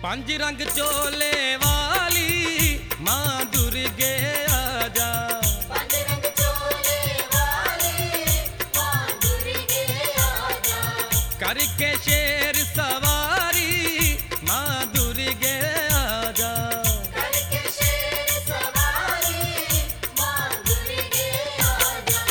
पंज रंग चोले वाली माँ दुर्गे आजा। पंज रंग चोले वाली माँ दुर्गे आजा। करके शेर सवारी माँ दुर्गे आजा। करके शेर सवारी माँ दुर्गे आजा।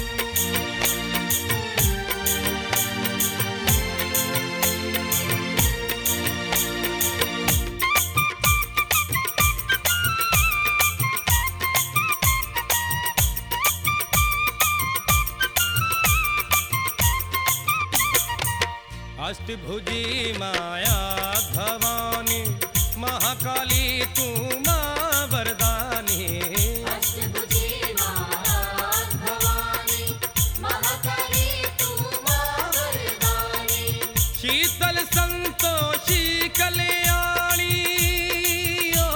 अष्टभुजी माया भवानी महाकाली तू माँ वरदानी। अष्टभुजी माँ भवानी महाकाली तू माँ वरदानी। शीतल संतोषी कल्याणी ओ,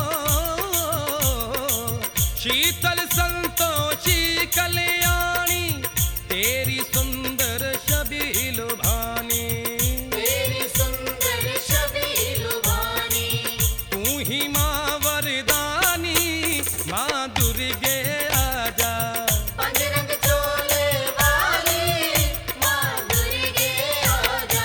शीतल संतोषी कल्याणी तेरी सुंदर छवि लुभानी। तेरी सुंदर छवि लुभानी। तू ही माँ वरदानी माँ दुर्गे आजा। पंज रंग चोले वाली माँ दुर्गे आजा।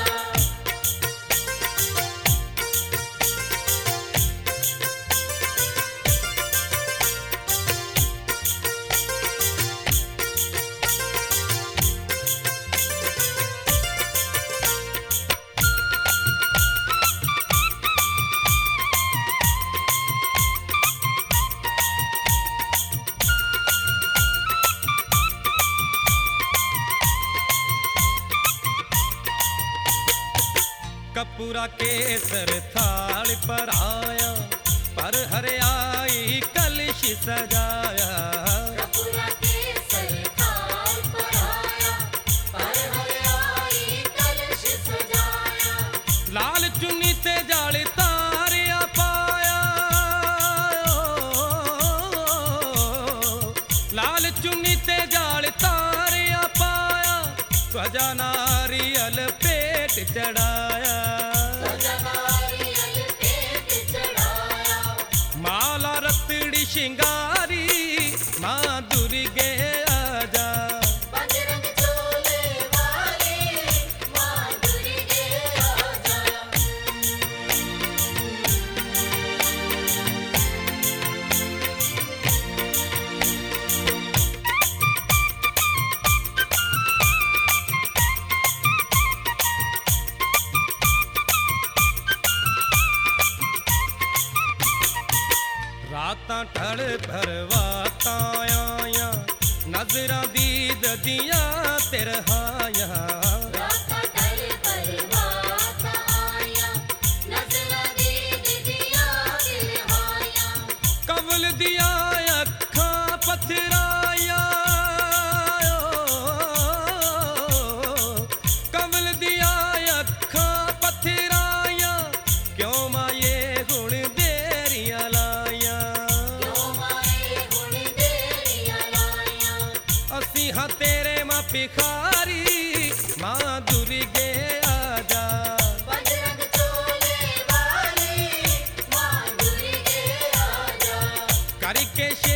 कपूरा केसर थाल पर आया पर हरियाई कलश सजाया। कपूरा केसर थाल पर आया पर हरियाई कलश सजाया। लाल चुन्नी ते जाल तारिया पाया। लाल चुन्नी ते जाल तारिया पाया। ध्वजा नारियल पेट चढ़ाया। ध्वजा नारियल पेट चढ़ाया। माला रतड़ी शिंगारी माँ दुर्गे आजा। पंज रंग चोले वाली माँ दुर्गे आजा। रातां ठड़ भरवातां आया नजरां दीद दियां तिरहाया। रातां ढल परवात आया नज़रां दीद दियां तिरहाया। कवल दिया अखां पथराया। कवल दिया अखां पथराया। क्यों माये हुण देरियां लाया। क्यों माए हुण देरियां लाया। असी हाँ तेरे माँ भिखारी माँ दुर्गे आजा। पंज रंग चोले वाली माँ दुर्गे आजा। करके